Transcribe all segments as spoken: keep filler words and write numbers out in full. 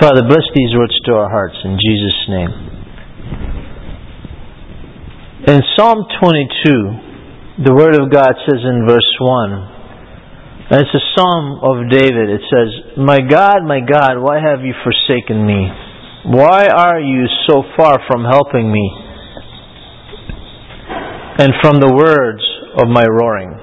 Father, bless these words to our hearts in Jesus' name. In Psalm twenty-two, the Word of God says in verse one, and it's a Psalm of David. It says, "My God, my God, why have you forsaken me? Why are you so far from helping me and from the words of my roaring?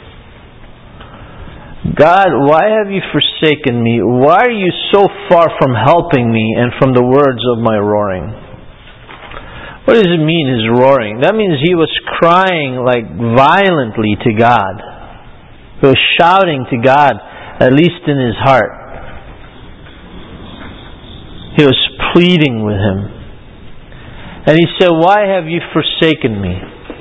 God, why have you forsaken me? Why are you so far from helping me and from the words of my roaring?" What does it mean, his roaring? That means he was crying like violently to God. He was shouting to God, at least in his heart. He was pleading with Him. And he said, "Why have you forsaken me?"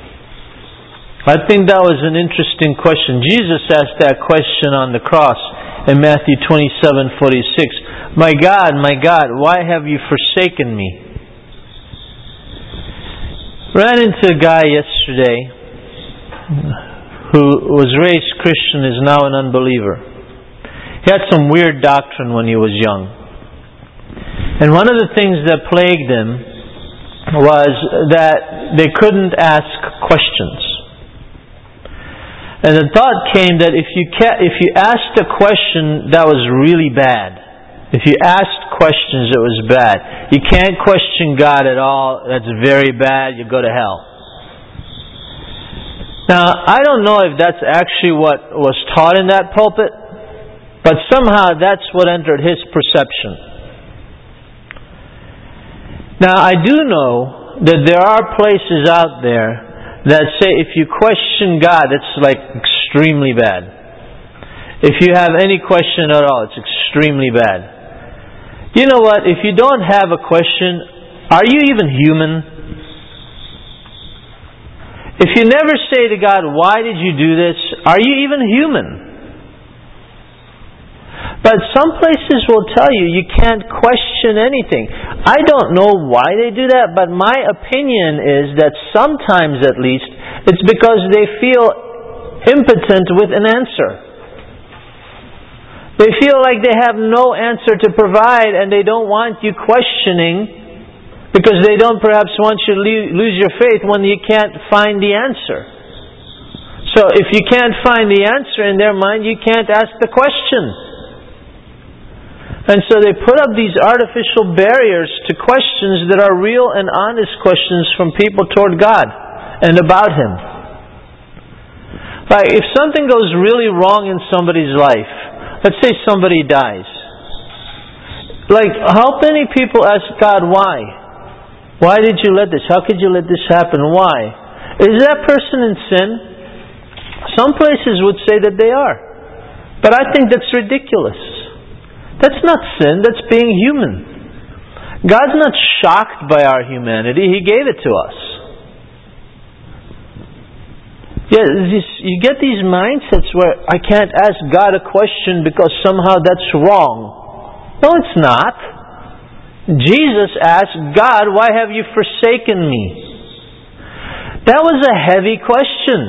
I think that was an interesting question. Jesus asked that question on the cross in Matthew twenty-seven forty-six. "My God, my God, why have you forsaken me?" Ran into a guy yesterday who was raised Christian, is now an unbeliever. He had some weird doctrine when he was young. And one of the things that plagued him was that they couldn't ask questions. And the thought came that if you ca- if you asked a question, that was really bad. If you asked questions, it was bad. You can't question God at all. That's very bad. You go to hell. Now, I don't know if that's actually what was taught in that pulpit, but somehow that's what entered his perception. Now, I do know that there are places out there that say if you question God, it's like extremely bad. If you have any question at all, it's extremely bad. You know what? If you don't have a question, are you even human? If you never say to God, "Why did you do this?" are you even human? But some places will tell you you can't question anything. I don't know why they do that, but my opinion is that sometimes at least it's because they feel impotent with an answer. They feel like they have no answer to provide and they don't want you questioning because they don't perhaps want you to lose your faith when you can't find the answer. So if you can't find the answer in their mind, you can't ask the question. And so they put up these artificial barriers to questions that are real and honest questions from people toward God and about Him. Like if something goes really wrong in somebody's life, let's say somebody dies. Like how many people ask God why? Why did you let this? How could you let this happen? Why? Is that person in sin? Some places would say that they are. But I think that's ridiculous. That's not sin, that's being human. God's not shocked by our humanity, He gave it to us. Yeah, you get these mindsets where I can't ask God a question because somehow that's wrong. No, it's not. Jesus asked God, "Why have you forsaken me?" That was a heavy question.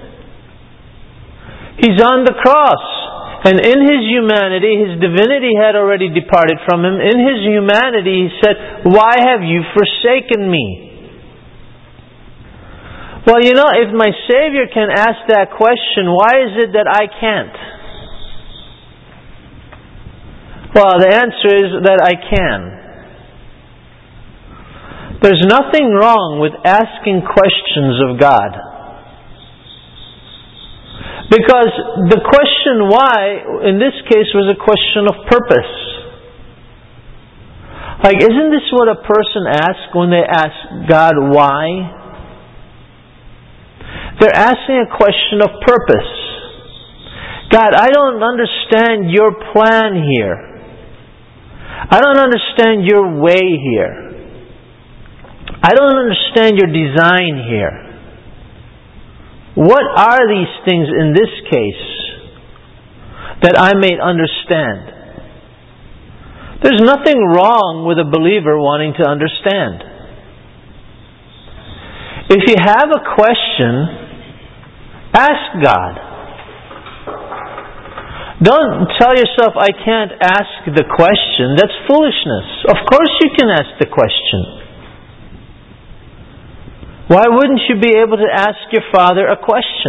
He's on the cross. And in His humanity, His divinity had already departed from Him. In His humanity, He said, "Why have you forsaken me?" Well, you know, if my Savior can ask that question, why is it that I can't? Well, the answer is that I can. There's nothing wrong with asking questions of God. Because the question why, in this case, was a question of purpose. Like, isn't this what a person asks when they ask God why? They're asking a question of purpose. God, I don't understand your plan here. I don't understand your way here. I don't understand your design here. What are these things in this case that I may understand? There's nothing wrong with a believer wanting to understand. If you have a question, ask God. Don't tell yourself, I can't ask the question. That's foolishness. Of course you can ask the question. Why wouldn't you be able to ask your Father a question?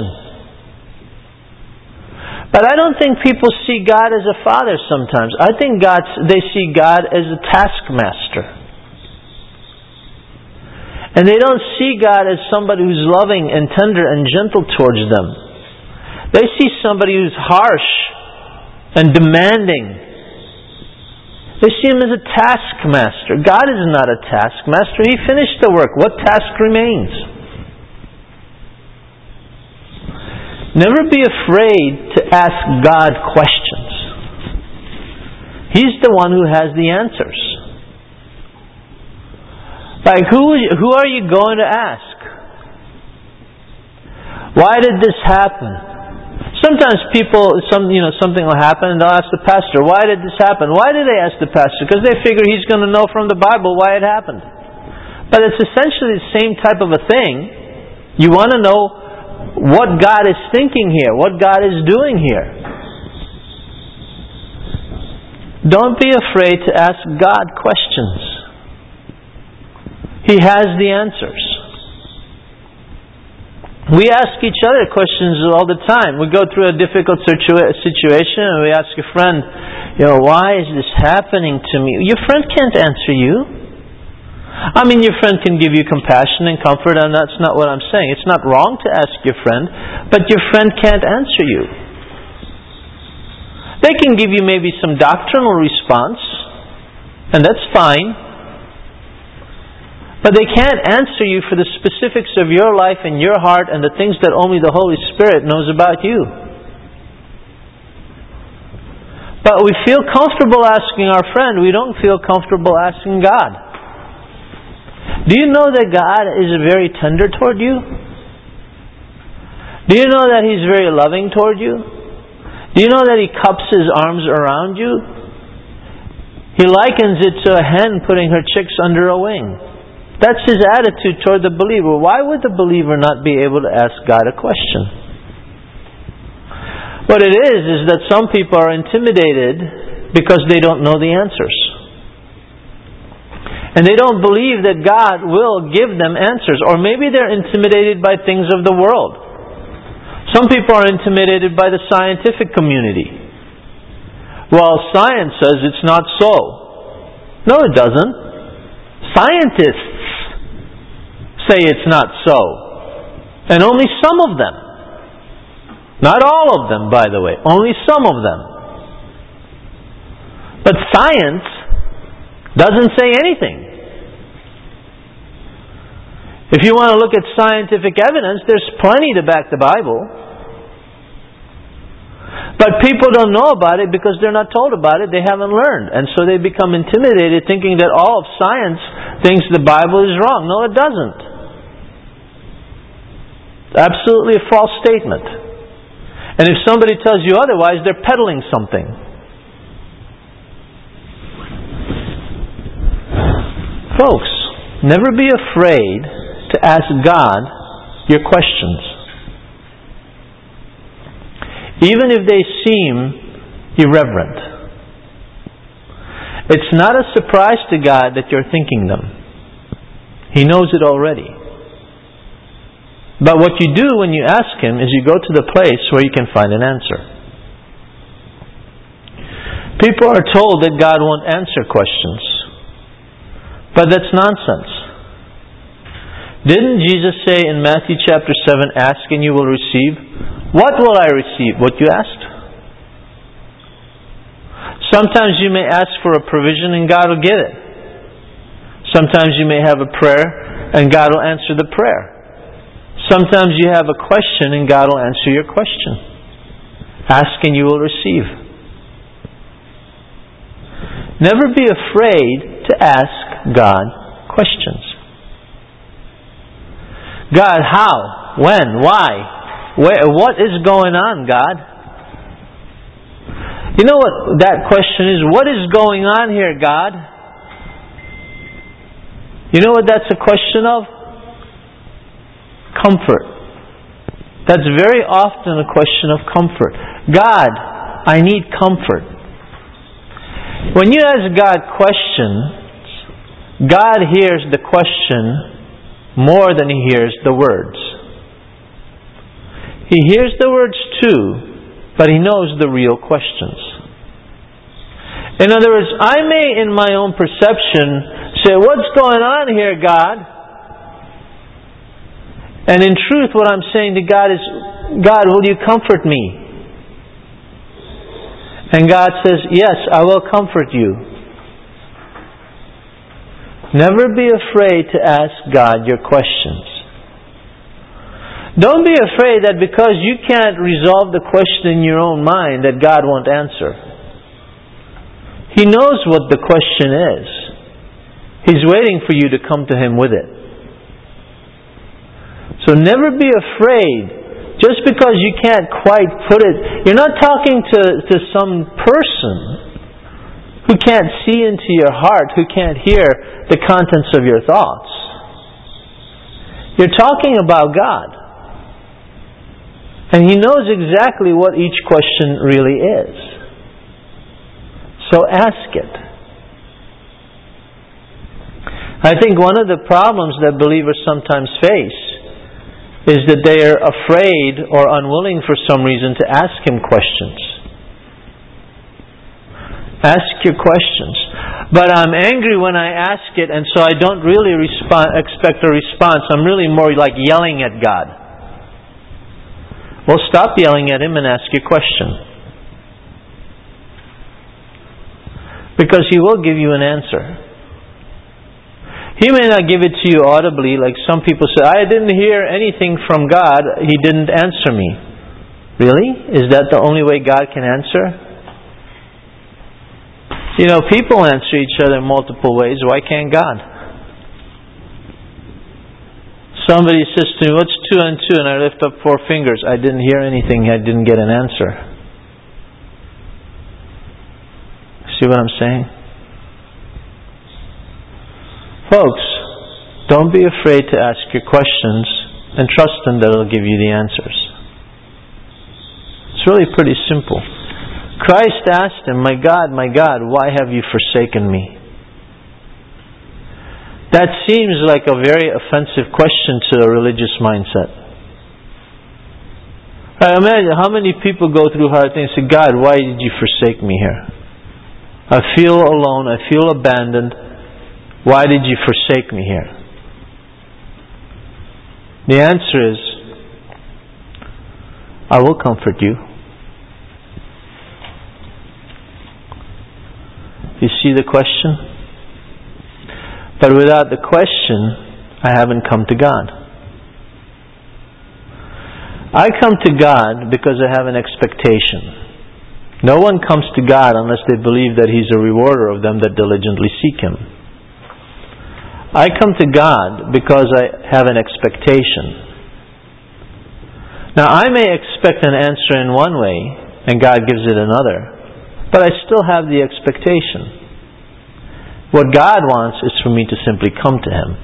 But I don't think people see God as a father sometimes. I think God's, they see God as a taskmaster. And they don't see God as somebody who's loving and tender and gentle towards them. They see somebody who's harsh and demanding. They see Him as a taskmaster. God is not a taskmaster. He finished the work. What task remains? Never be afraid to ask God questions. He's the one who has the answers. Like, who, who are you going to ask? Why did this happen? Sometimes people, some you know, something will happen and they'll ask the pastor, why did this happen? Why did they ask the pastor? Because they figure he's going to know from the Bible why it happened. But it's essentially the same type of a thing. You want to know what God is thinking here, what God is doing here. Don't be afraid to ask God questions. He has the answers. We ask each other questions all the time. We go through a difficult situa- situation and we ask a friend, you know, why is this happening to me? Your friend can't answer you. I mean, your friend can give you compassion and comfort, and that's not what I'm saying. It's not wrong to ask your friend, but your friend can't answer you. They can give you maybe some doctrinal response, and that's fine. But they can't answer you for the specifics of your life and your heart and the things that only the Holy Spirit knows about you. But we feel comfortable asking our friend. We don't feel comfortable asking God. Do you know that God is very tender toward you? Do you know that He's very loving toward you? Do you know that He cups His arms around you? He likens it to a hen putting her chicks under a wing. That's His attitude toward the believer. Why would the believer not be able to ask God a question? What it is, is that some people are intimidated because they don't know the answers. And they don't believe that God will give them answers. Or maybe they're intimidated by things of the world. Some people are intimidated by the scientific community. Well, science says it's not so. No, it doesn't. Scientists say it's not so. And only some of them. Not all of them, by the way. Only some of them. But science doesn't say anything. If you want to look at scientific evidence, there's plenty to back the Bible. But people don't know about it because they're not told about it. They haven't learned. And so they become intimidated thinking that all of science thinks the Bible is wrong. No, it doesn't. It's absolutely a false statement. And if somebody tells you otherwise, they're peddling something. Folks, never be afraid to ask God your questions. Even if they seem irreverent. It's not a surprise to God that you're thinking them. He knows it already. But what you do when you ask Him is you go to the place where you can find an answer. People are told that God won't answer questions. But that's nonsense. Didn't Jesus say in Matthew chapter seven, ask and you will receive? What will I receive? What you asked? Sometimes you may ask for a provision and God will give it. Sometimes you may have a prayer and God will answer the prayer. Sometimes you have a question and God will answer your question. Ask and you will receive. Never be afraid to ask God questions. God, how? When? Why? Where? What is going on, God? You know what that question is? What is going on here, God? You know what that's a question of? Comfort. That's very often a question of comfort. God, I need comfort. When you ask God questions, God hears the question more than He hears the words. He hears the words too, but He knows the real questions. In other words, I may in my own perception say, what's going on here, God? And in truth what I'm saying to God is, God, will you comfort me? And God says, yes, I will comfort you. Never be afraid to ask God your questions. Don't be afraid that because you can't resolve the question in your own mind that God won't answer. He knows what the question is. He's waiting for you to come to Him with it. So never be afraid. Just because you can't quite put it, you're not talking to, to some person who can't see into your heart, who can't hear the contents of your thoughts. You're talking about God. And He knows exactly what each question really is. So ask it. I think one of the problems that believers sometimes face is that they are afraid or unwilling for some reason to ask Him questions. Ask your questions. But I'm angry when I ask it, and so I don't really respond, expect a response. I'm really more like yelling at God. Well, stop yelling at Him and ask your question. Because He will give you an answer. He may not give it to you audibly, like some people say, I didn't hear anything from God, He didn't answer me. Really? Is that the only way God can answer? You know, people answer each other in multiple ways. Why can't God? Somebody says to me, what's two and two? And I lift up four fingers. I didn't hear anything. I didn't get an answer. See what I'm saying? Folks, don't be afraid to ask your questions and trust Him that He'll give you the answers. It's really pretty simple. Christ asked Him, my God, my God, why have you forsaken me? That seems like a very offensive question to a religious mindset. I imagine how many people go through hard things and say, God, why did you forsake me here? I feel alone, I feel abandoned. Why did you forsake me here? The answer is, I will comfort you. You see the question? But without the question, I haven't come to God. I come to God because I have an expectation. No one comes to God unless they believe that He's a rewarder of them that diligently seek Him. I come to God because I have an expectation. Now I may expect an answer in one way and God gives it another, but I still have the expectation. What God wants is for me to simply come to Him.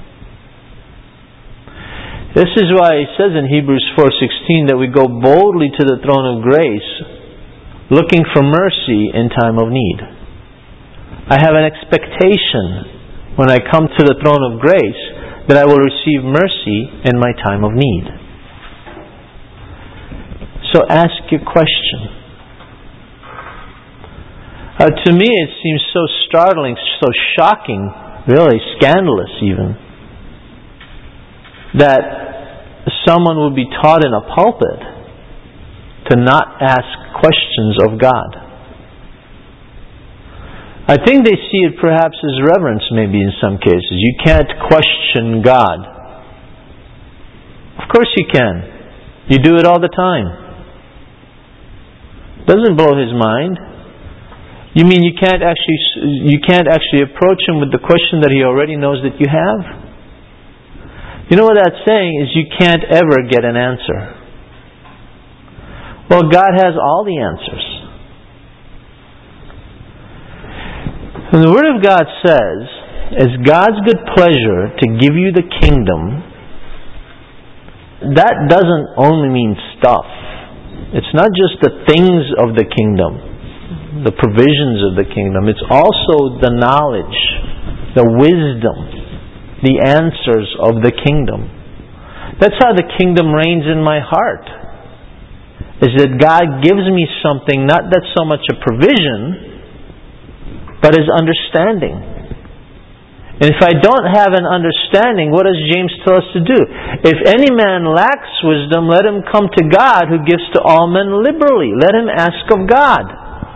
This is why He says in Hebrews four sixteen that we go boldly to the throne of grace looking for mercy in time of need. I have an expectation when I come to the throne of grace that I will receive mercy in my time of need. So ask your question. Uh, to me it seems so startling, so shocking, really scandalous even, that someone would be taught in a pulpit to not ask questions of God. I think they see it perhaps as reverence maybe in some cases. You can't question God. Of course you can. You do it all the time. Doesn't blow His mind. You mean you can't actually you can't actually approach Him with the question that He already knows that you have? You know what that's saying is you can't ever get an answer. Well, God has all the answers. And the Word of God says, it's God's good pleasure to give you the kingdom. That doesn't only mean stuff. It's not just the things of the kingdom. kingdom, the provisions of the kingdom. It's also the knowledge, the wisdom, the answers of the kingdom. That's how the kingdom reigns in my heart. Is that God gives me something, not that's so much a provision, but as understanding. And if I don't have an understanding, what does James tell us to do? If any man lacks wisdom, let him come to God who gives to all men liberally. Let him ask of God.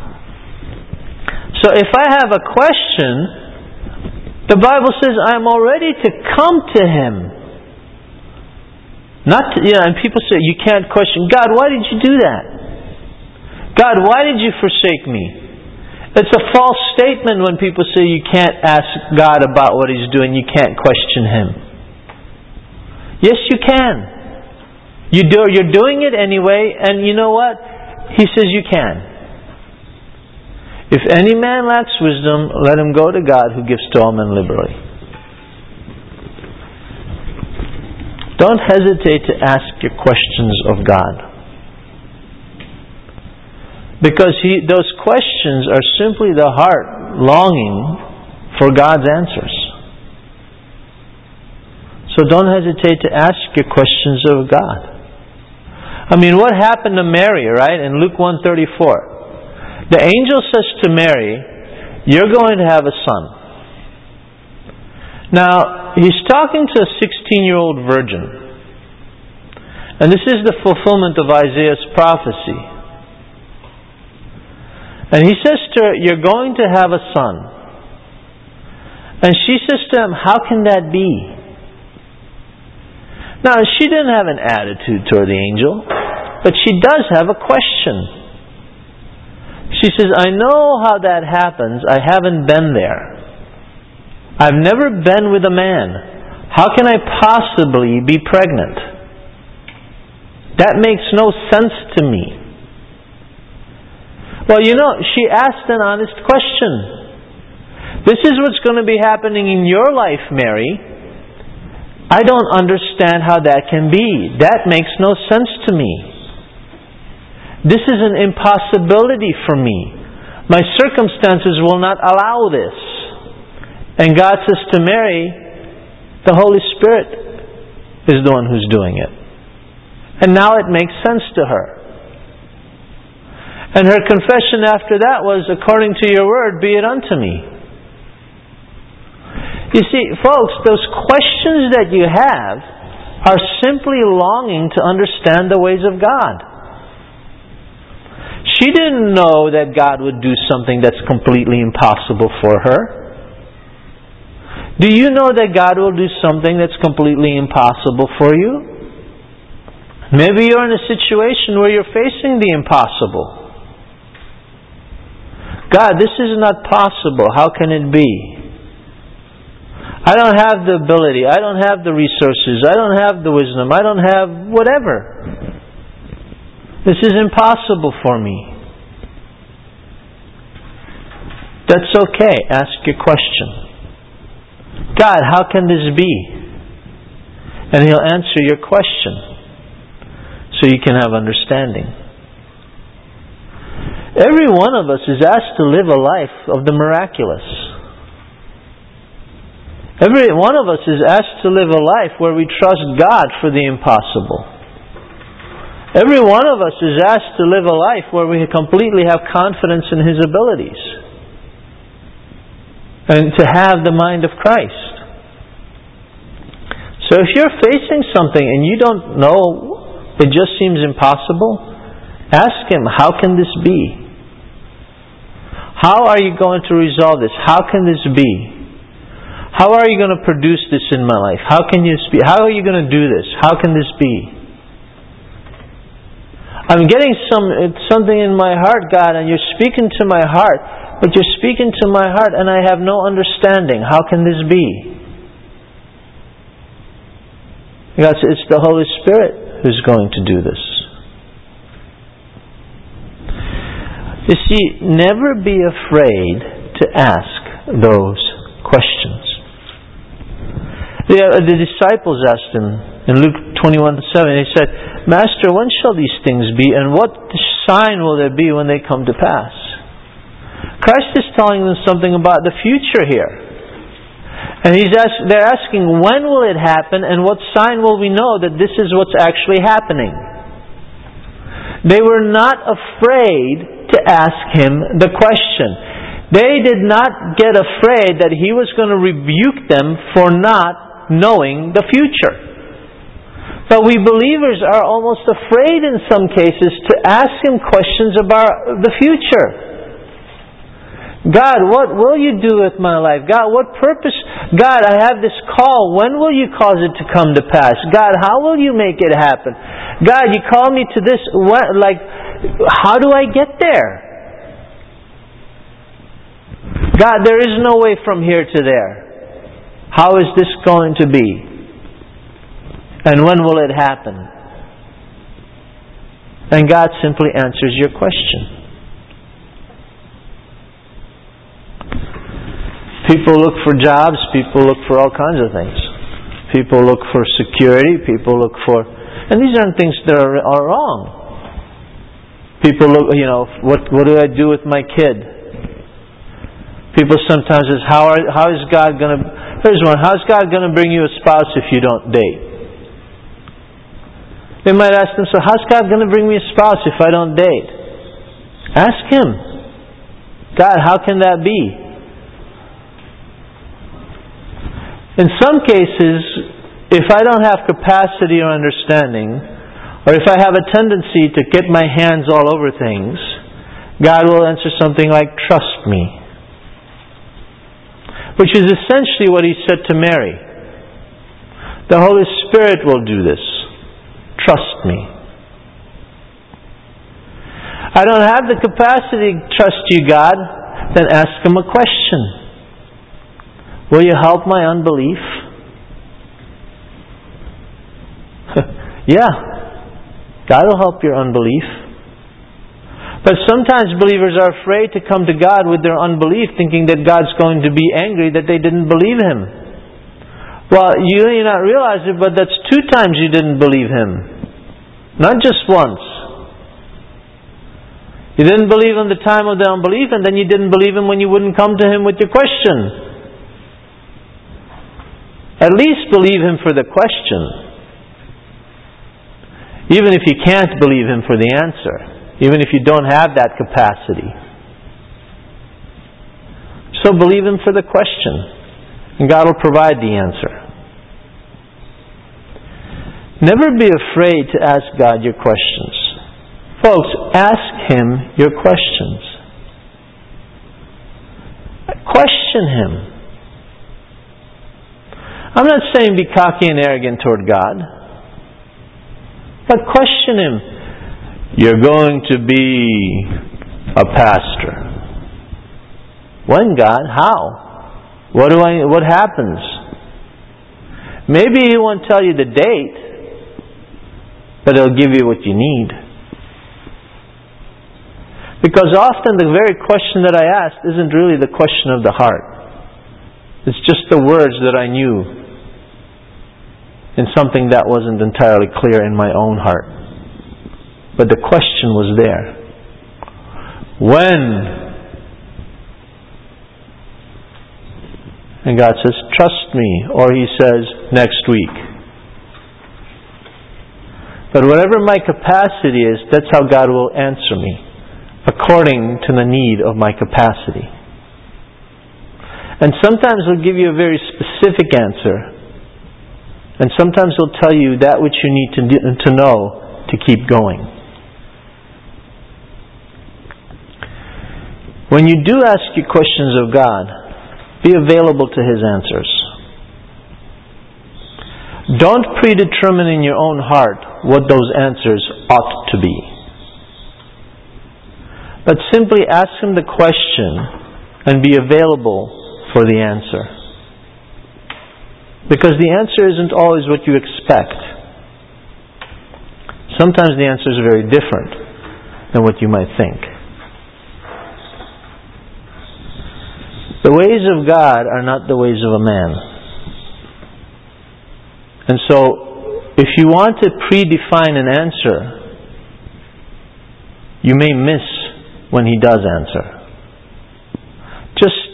So if I have a question, the Bible says I'm already to come to Him. Not to, you know, and people say, you can't question, God, why did you do that? God, why did you forsake me? It's a false statement when people say you can't ask God about what He's doing, you can't question Him. Yes, you can. You do, you're doing it anyway, and you know what? He says you can. If any man lacks wisdom, let him go to God who gives to all men liberally. Don't hesitate to ask your questions of God. Because he, those questions are simply the heart longing for God's answers. So don't hesitate to ask your questions of God. I mean, what happened to Mary, right? In Luke one thirty-four. The angel says to Mary, you're going to have a son. Now, he's talking to a sixteen-year-old virgin. And this is the fulfillment of Isaiah's prophecy. And he says to her, you're going to have a son. And she says to him, how can that be? Now, she didn't have an attitude toward the angel, but she does have a question. She says, I know how that happens. I haven't been there. I've never been with a man. How can I possibly be pregnant? That makes no sense to me. Well, you know, she asked an honest question. This is what's going to be happening in your life, Mary. I don't understand how that can be. That makes no sense to me. This is an impossibility for me. My circumstances will not allow this. And God says to Mary, the Holy Spirit is the one who's doing it. And now it makes sense to her. And her confession after that was, according to your word, be it unto me. You see, folks, those questions that you have are simply longing to understand the ways of God. She didn't know that God would do something that's completely impossible for her. Do you know that God will do something that's completely impossible for you? Maybe you're in a situation where you're facing the impossible. God, this is not possible. How can it be? I don't have the ability. I don't have the resources. I don't have the wisdom. I don't have whatever. This is impossible for me. That's okay. Ask your question. God, how can this be? And He'll answer your question so you can have understanding. Every one of us is asked to live a life of the miraculous. Every one of us is asked to live a life where we trust God for the impossible. Every one of us is asked to live a life where we completely have confidence in His abilities. And to have the mind of Christ. So if you're facing something and you don't know, it just seems impossible, ask Him, how can this be? How are you going to resolve this? How can this be? How are you going to produce this in my life? How can you speak? How are you going to do this? How can this be? I'm getting some something in my heart, God, and you're speaking to my heart, but you're speaking to my heart and I have no understanding. How can this be? God says, it's the Holy Spirit who's going to do this. You see, never be afraid to ask those questions. The, the disciples asked Him in Luke twenty-one to seven, they said, Master, when shall these things be, and what sign will there be when they come to pass? Christ is telling them something about the future here. And he's ask, they're asking, when will it happen, and what sign will we know that this is what's actually happening? They were not afraid to ask him the question. They did not get afraid that he was going to rebuke them for not knowing the future. But we believers are almost afraid in some cases to ask him questions about the future. God, what will you do with my life? God, what purpose? God, I have this call. When will you cause it to come to pass? God, how will you make it happen? God, you call me to this. What, like, how do I get there? God, there is no way from here to there. How is this going to be? And when will it happen? And God simply answers your question. People look for jobs, people look for all kinds of things. People look for security, people look for... And these aren't things that are, are wrong. People look, you know, what what do I do with my kid? People sometimes ask, how, are, how is God going to... Here's one, how is God going to bring you a spouse if you don't date? They might ask themselves, how's God going to bring me a spouse if I don't date? Ask Him. God, how can that be? In some cases, if I don't have capacity or understanding, or if I have a tendency to get my hands all over things, God will answer something like, trust me. Which is essentially what He said to Mary. The Holy Spirit will do this. Trust me. I don't have the capacity to trust you, God. Then ask Him a question. Will you help my unbelief? Yeah. God will help your unbelief. But sometimes believers are afraid to come to God with their unbelief, thinking that God's going to be angry that they didn't believe Him. Well, you may not realize it, but that's two times you didn't believe Him. Not just once. You didn't believe Him the time of the unbelief, and then you didn't believe Him when you wouldn't come to Him with your question. At least believe Him for the question. Even if you can't believe Him for the answer. Even if you don't have that capacity. So believe Him for the question. And God will provide the answer. Never be afraid to ask God your questions. Folks, ask Him your questions. Question Him. I'm not saying be cocky and arrogant toward God. But question Him. You're going to be a pastor. When, God? How? What do I? What happens? Maybe He won't tell you the date, but He'll give you what you need. Because often the very question that I asked isn't really the question of the heart. It's just the words that I knew in something that wasn't entirely clear in my own heart. But the question was there. When? And God says, trust me. Or He says, next week. But whatever my capacity is, that's how God will answer me. According to the need of my capacity. And sometimes He'll give you a very specific answer. And sometimes He'll tell you that which you need to, do, to know to keep going. When you do ask your questions of God, be available to His answers. Don't predetermine in your own heart what those answers ought to be. But simply ask Him the question and be available for the answer. Because the answer isn't always what you expect. Sometimes the answer is very different than what you might think. The ways of God are not the ways of a man. And so, if you want to predefine an answer, you may miss when He does answer.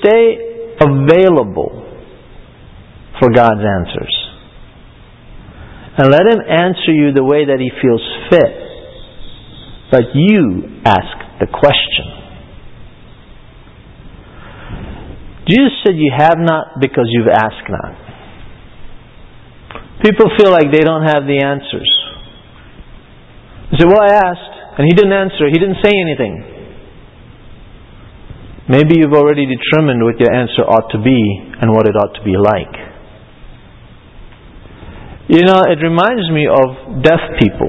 stay available for God's answers. And let Him answer you the way that He feels fit. But you ask the question. Jesus said, you have not because you've asked not. People feel like they don't have the answers. They say, well, I asked, and He didn't answer. He didn't say anything. Maybe you've already determined what your answer ought to be and what it ought to be like. You know, it reminds me of deaf people.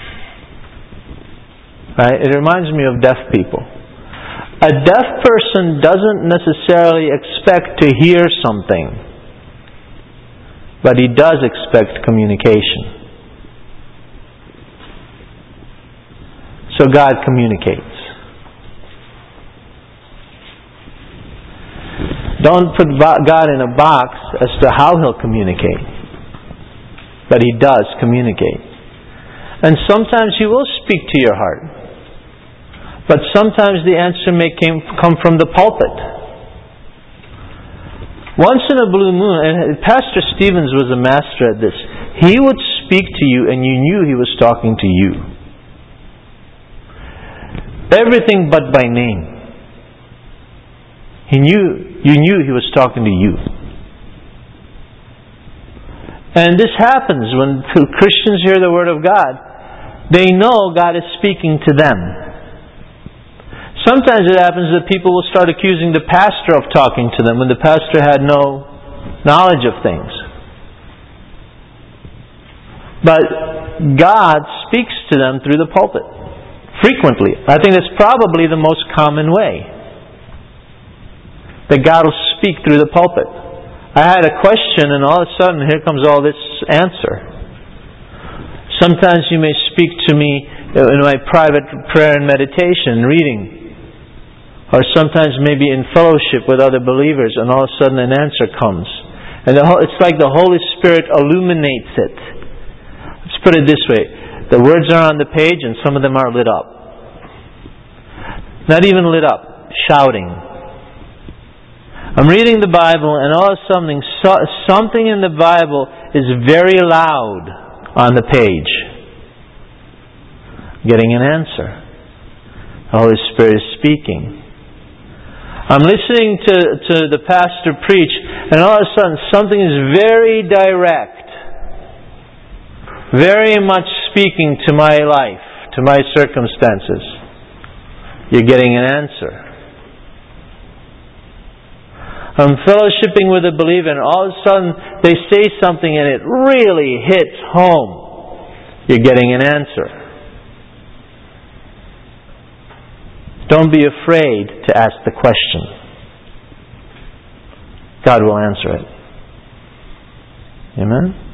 Right? It reminds me of deaf people. A deaf person doesn't necessarily expect to hear something, but he does expect communication. So God communicates. Don't put God in a box as to how He'll communicate, but He does communicate. And sometimes He will speak to your heart, but sometimes the answer may came, come from the pulpit. Once in a blue moon, and Pastor Stevens was a master at this, he would speak to you and you knew he was talking to you. Everything but by name. He knew, you knew he was talking to you. And this happens when Christians hear the Word of God. They know God is speaking to them. Sometimes it happens that people will start accusing the pastor of talking to them when the pastor had no knowledge of things. But God speaks to them through the pulpit. Frequently. I think that's probably the most common way. That God will speak through the pulpit. I had a question and all of a sudden here comes all this answer. Sometimes you may speak to me in my private prayer and meditation, reading. Or sometimes maybe in fellowship with other believers, and all of a sudden an answer comes. And the whole, it's like the Holy Spirit illuminates it. Let's put it this way. The words are on the page and some of them are lit up. Not even lit up. Shouting. I'm reading the Bible and all of a sudden something in the Bible is very loud on the page. Getting an answer. The Holy Spirit is speaking. I'm listening to, to the pastor preach, and all of a sudden something is very direct, very much speaking to my life, to my circumstances. You're getting an answer. I'm fellowshipping with a believer, and all of a sudden they say something and it really hits home. You're getting an answer. Don't be afraid to ask the question. God will answer it. Amen?